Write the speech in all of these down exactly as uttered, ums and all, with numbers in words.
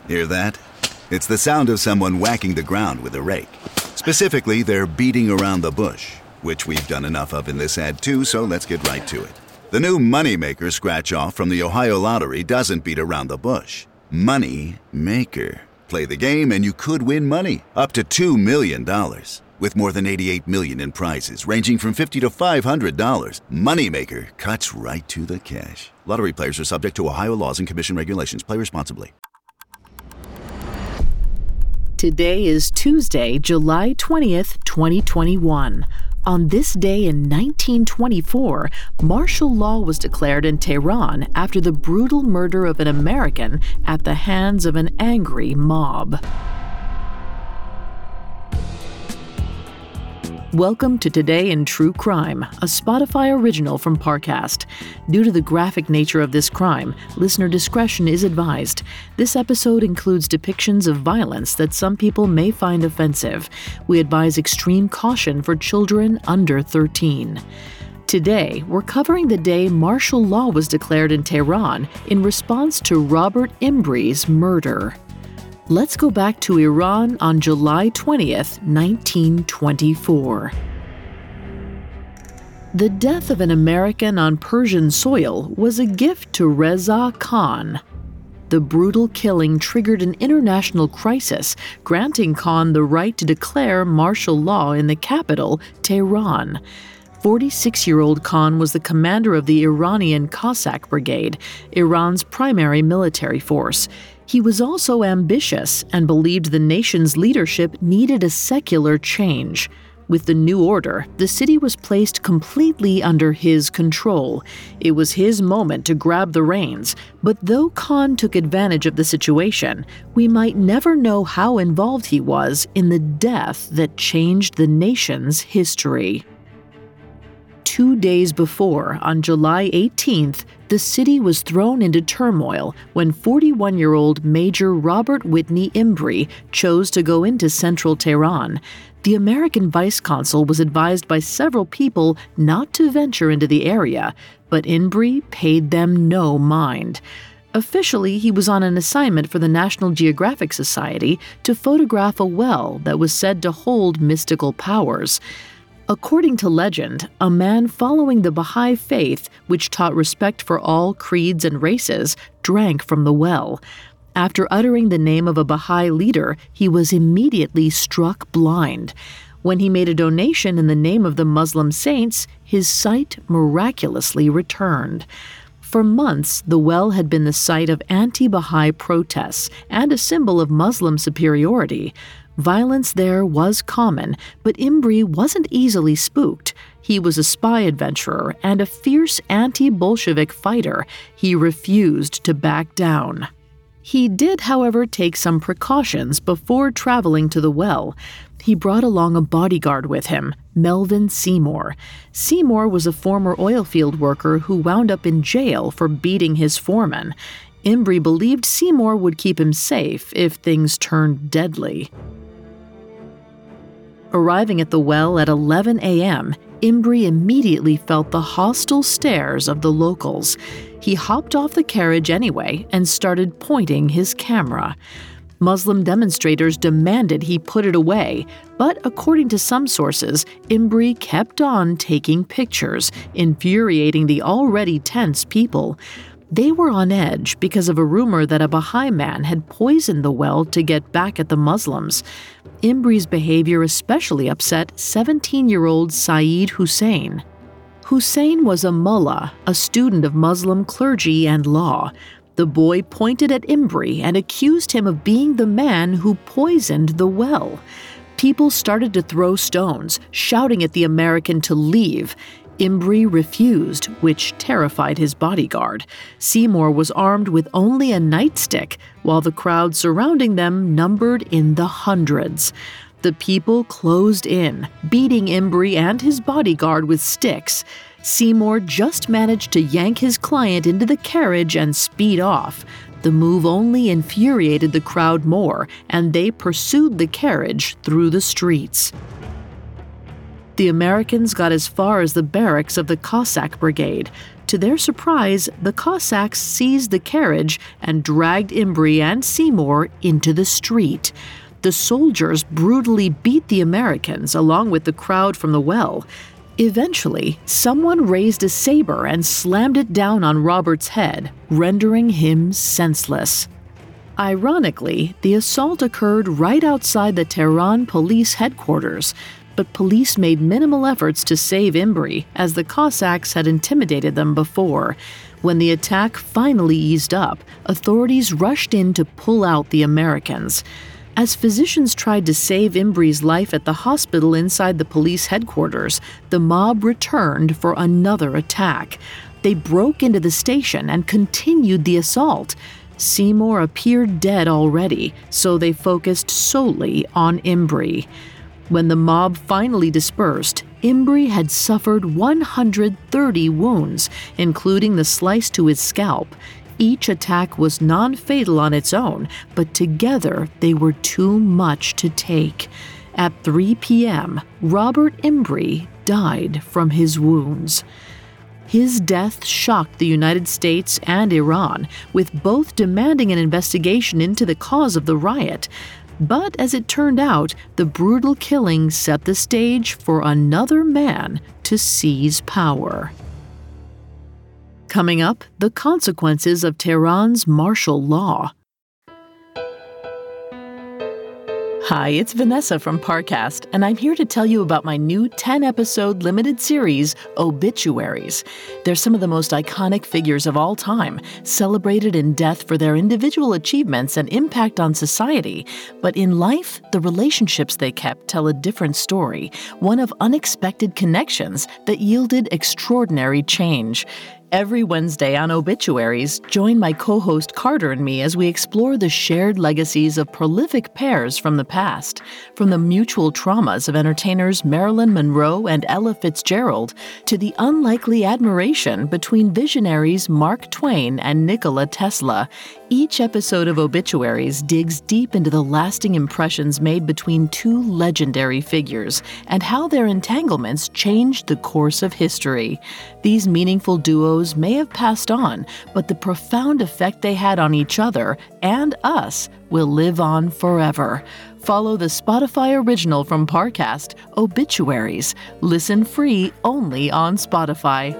Hear that? It's the sound of someone whacking the ground with a rake. Specifically, they're beating around the bush, which we've done enough of in this ad too, so let's get right to it. The new Moneymaker scratch-off from the Ohio Lottery doesn't beat around the bush. Moneymaker. Play the game and you could win money, up to two million dollars. With more than eighty-eight million dollars in prizes, ranging from fifty dollars to five hundred dollars, Moneymaker cuts right to the cash. Lottery players are subject to Ohio laws and commission regulations. Play responsibly. Today is Tuesday, July twentieth, twenty twenty-one. On this day in nineteen twenty-four, martial law was declared in Tehran after the brutal murder of an American at the hands of an angry mob. Welcome to Today in True Crime, a Spotify original from Parcast. Due to the graphic nature of this crime, listener discretion is advised. This episode includes depictions of violence that some people may find offensive. We advise extreme caution for children under thirteen. Today, we're covering the day martial law was declared in Tehran in response to Robert Imbry's murder. Let's go back to Iran on July twentieth, nineteen twenty-four. The death of an American on Persian soil was a gift to Reza Khan. The brutal killing triggered an international crisis, granting Khan the right to declare martial law in the capital, Tehran. forty-six-year-old Khan was the commander of the Iranian Cossack Brigade, Iran's primary military force. He was also ambitious and believed the nation's leadership needed a secular change. With the new order, the city was placed completely under his control. It was his moment to grab the reins, but though Khan took advantage of the situation, we might never know how involved he was in the death that changed the nation's history. Two days before, on July eighteenth, the city was thrown into turmoil when forty-one-year-old Major Robert Whitney Imbry chose to go into central Tehran. The American vice consul was advised by several people not to venture into the area, but Imbry paid them no mind. Officially, he was on an assignment for the National Geographic Society to photograph a well that was said to hold mystical powers. According to legend, a man following the Baha'i faith, which taught respect for all creeds and races, drank from the well. After uttering the name of a Baha'i leader, he was immediately struck blind. When he made a donation in the name of the Muslim saints, his sight miraculously returned. For months, the well had been the site of anti-Baha'i protests and a symbol of Muslim superiority. Violence there was common, but Imbry wasn't easily spooked. He was a spy adventurer and a fierce anti-Bolshevik fighter. He refused to back down. He did, however, take some precautions before traveling to the well. He brought along a bodyguard with him, Melvin Seymour. Seymour was a former oil field worker who wound up in jail for beating his foreman. Imbry believed Seymour would keep him safe if things turned deadly. Arriving at the well at eleven a.m., Imbry immediately felt the hostile stares of the locals. He hopped off the carriage anyway and started pointing his camera. Muslim demonstrators demanded he put it away, but according to some sources, Imbry kept on taking pictures, infuriating the already tense people. They were on edge because of a rumor that a Baha'i man had poisoned the well to get back at the Muslims. Imbry's behavior especially upset seventeen-year-old Saeed Hussein. Hussein was a mullah, a student of Muslim clergy and law. The boy pointed at Imbry and accused him of being the man who poisoned the well. People started to throw stones, shouting at the American to leave. Imbry refused, which terrified his bodyguard. Seymour was armed with only a nightstick, while the crowd surrounding them numbered in the hundreds. The people closed in, beating Imbry and his bodyguard with sticks. Seymour just managed to yank his client into the carriage and speed off. The move only infuriated the crowd more, and they pursued the carriage through the streets. The Americans got as far as the barracks of the Cossack Brigade. To their surprise, the Cossacks seized the carriage and dragged Imbrie and Seymour into the street. The soldiers brutally beat the Americans along with the crowd from the well. Eventually, someone raised a saber and slammed it down on Robert's head, rendering him senseless. Ironically, the assault occurred right outside the Tehran police headquarters, but police made minimal efforts to save Imbrie, as the Cossacks had intimidated them before. When the attack finally eased up, authorities rushed in to pull out the Americans. As physicians tried to save Imbrie's life at the hospital inside the police headquarters, the mob returned for another attack. They broke into the station and continued the assault. Seymour appeared dead already, so they focused solely on Imbrie. When the mob finally dispersed, Imbrie had suffered one hundred thirty wounds, including the slice to his scalp. Each attack was non-fatal on its own, but together they were too much to take. At three p.m., Robert Imbrie died from his wounds. His death shocked the United States and Iran, with both demanding an investigation into the cause of the riot. But as it turned out, the brutal killing set the stage for another man to seize power. Coming up, the consequences of Tehran's martial law. Hi, it's Vanessa from Parcast, and I'm here to tell you about my new ten-episode limited series, Obituaries. They're some of the most iconic figures of all time, celebrated in death for their individual achievements and impact on society. But in life, the relationships they kept tell a different story, one of unexpected connections that yielded extraordinary change. Every Wednesday on Obituaries, join my co-host Carter and me as we explore the shared legacies of prolific pairs from the past. From the mutual traumas of entertainers Marilyn Monroe and Ella Fitzgerald, to the unlikely admiration between visionaries Mark Twain and Nikola Tesla. Each episode of Obituaries digs deep into the lasting impressions made between two legendary figures and how their entanglements changed the course of history. These meaningful duos may have passed on, but the profound effect they had on each other and us will live on forever. Follow the Spotify original from Parcast, Obituaries. Listen free only on Spotify.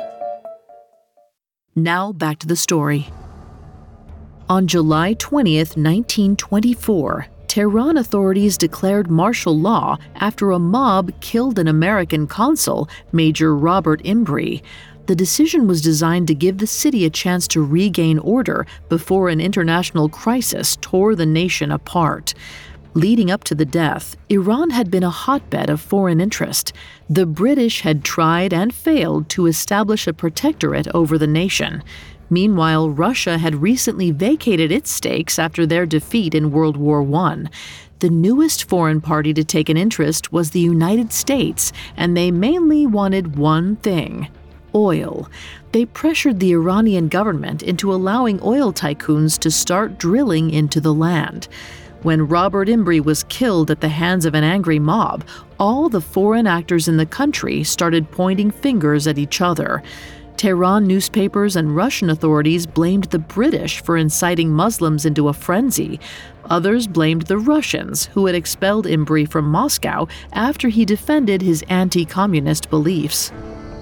Now back to the story. On July twentieth, nineteen twenty-four, Tehran authorities declared martial law after a mob killed an American consul, Major Robert Imbrie. The decision was designed to give the city a chance to regain order before an international crisis tore the nation apart. Leading up to the death, Iran had been a hotbed of foreign interest. The British had tried and failed to establish a protectorate over the nation. Meanwhile, Russia had recently vacated its stakes after their defeat in World War One. The newest foreign party to take an interest was the United States, and they mainly wanted one thing: oil. They pressured the Iranian government into allowing oil tycoons to start drilling into the land. When Robert Imbrie was killed at the hands of an angry mob, all the foreign actors in the country started pointing fingers at each other. Tehran newspapers and Russian authorities blamed the British for inciting Muslims into a frenzy. Others blamed the Russians, who had expelled Imbrie from Moscow after he defended his anti-communist beliefs.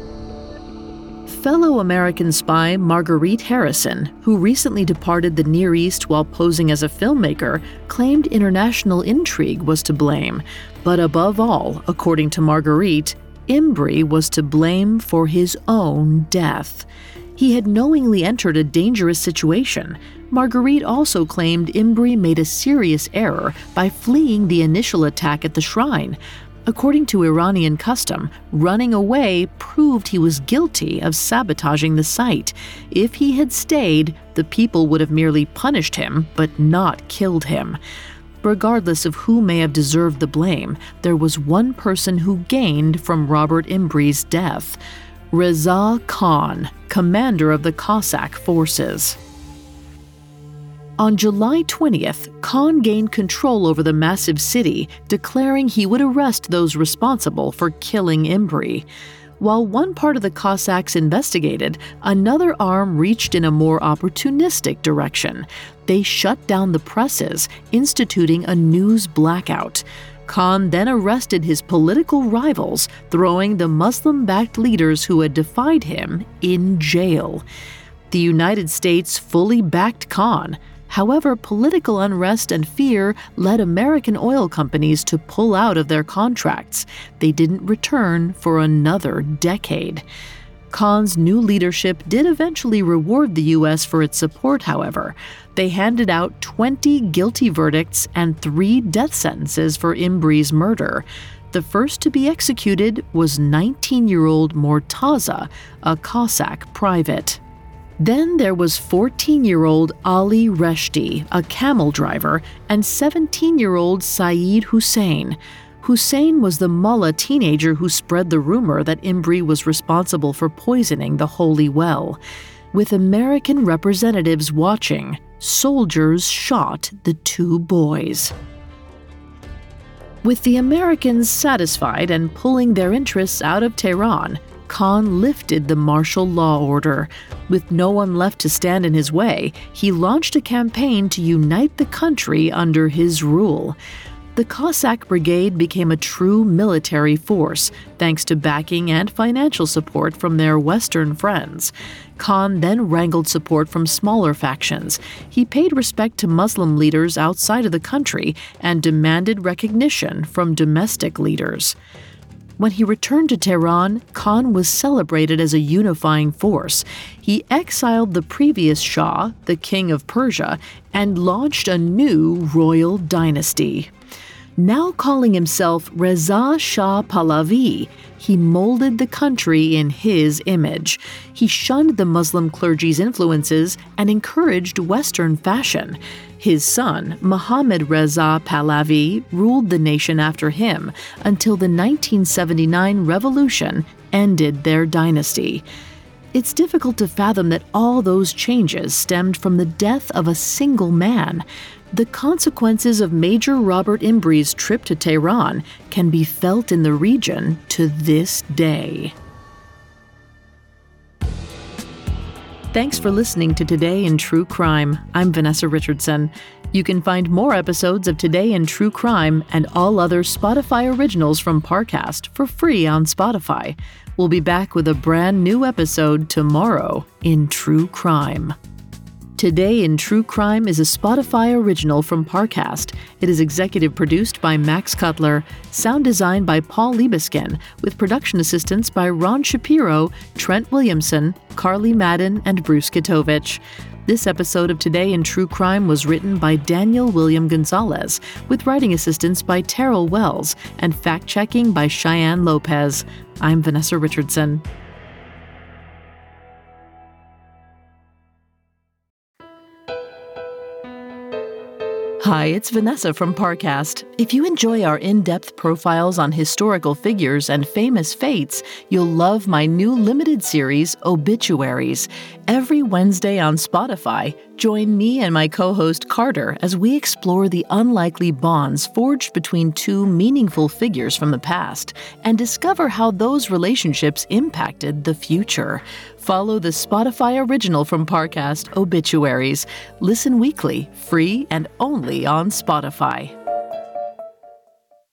Fellow American spy Marguerite Harrison, who recently departed the Near East while posing as a filmmaker, claimed international intrigue was to blame. But above all, according to Marguerite, Imbrie was to blame for his own death. He had knowingly entered a dangerous situation. Marguerite also claimed Imbrie made a serious error by fleeing the initial attack at the shrine. According to Iranian custom, running away proved he was guilty of sabotaging the site. If he had stayed, the people would have merely punished him, but not killed him. Regardless of who may have deserved the blame, there was one person who gained from Robert Imbrie's death: Reza Khan, commander of the Cossack forces. On July twentieth, Khan gained control over the massive city, declaring he would arrest those responsible for killing Imbri. While one part of the Cossacks investigated, another arm reached in a more opportunistic direction. They shut down the presses, instituting a news blackout. Khan then arrested his political rivals, throwing the Muslim-backed leaders who had defied him in jail. The United States fully backed Khan. However, political unrest and fear led American oil companies to pull out of their contracts. They didn't return for another decade. Khan's new leadership did eventually reward the U S for its support, however. They handed out twenty guilty verdicts and three death sentences for Imbri's murder. The first to be executed was nineteen-year-old Mortaza, a Cossack private. Then there was fourteen-year-old Ali Reshti, a camel driver, and seventeen-year-old Saeed Hussein. Hussein was the mullah teenager who spread the rumor that Imbri was responsible for poisoning the holy well. With American representatives watching, soldiers shot the two boys. With the Americans satisfied and pulling their interests out of Tehran, Khan lifted the martial law order. With no one left to stand in his way, he launched a campaign to unite the country under his rule. The Cossack Brigade became a true military force, thanks to backing and financial support from their Western friends. Khan then wrangled support from smaller factions. He paid respect to Muslim leaders outside of the country and demanded recognition from domestic leaders. When he returned to Tehran, Khan was celebrated as a unifying force. He exiled the previous Shah, the King of Persia, and launched a new royal dynasty. Now calling himself Reza Shah Pahlavi, he molded the country in his image. He shunned the Muslim clergy's influences and encouraged Western fashion. His son, Mohammad Reza Pahlavi, ruled the nation after him until the nineteen seventy-nine revolution ended their dynasty. It's difficult to fathom that all those changes stemmed from the death of a single man. The consequences of Major Robert Imbri's trip to Tehran can be felt in the region to this day. Thanks for listening to Today in True Crime. I'm Vanessa Richardson. You can find more episodes of Today in True Crime and all other Spotify originals from Parcast for free on Spotify. We'll be back with a brand new episode tomorrow in True Crime. Today in True Crime is a Spotify original from Parcast. It is executive produced by Max Cutler, sound designed by Paul Liebeskin, with production assistance by Ron Shapiro, Trent Williamson, Carly Madden, and Bruce Kitovich. This episode of Today in True Crime was written by Daniel William Gonzalez, with writing assistance by Terrell Wells and fact-checking by Cheyenne Lopez. I'm Vanessa Richardson. Hi, it's Vanessa from Parcast. If you enjoy our in-depth profiles on historical figures and famous fates, you'll love my new limited series, Obituaries. Every Wednesday on Spotify, join me and my co-host Carter as we explore the unlikely bonds forged between two meaningful figures from the past and discover how those relationships impacted the future. Follow the Spotify original from Parcast, Obituaries. Listen weekly, free and only on Spotify.